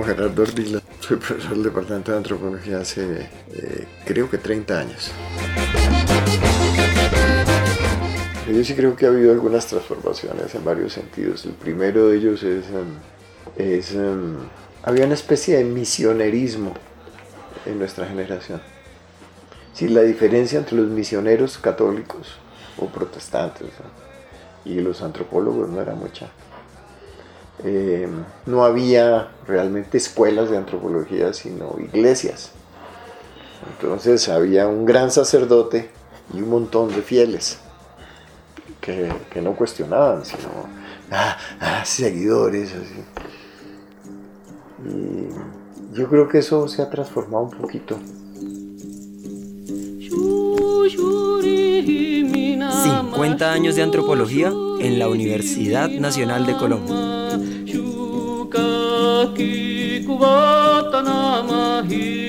Gerardo Ardila, soy profesor del Departamento de Antropología hace creo que 30 años. Yo sí creo que ha habido algunas transformaciones en varios sentidos. El primero de ellos había una especie de misionerismo en nuestra generación. Sí, la diferencia entre los misioneros católicos o protestantes, ¿no?, y los antropólogos no era mucha. No había realmente escuelas de antropología, sino iglesias. Entonces había un gran sacerdote y un montón de fieles que no cuestionaban, sino seguidores, así. Y yo creo que eso se ha transformado un poquito. 50 años de antropología en la Universidad Nacional de Colombia.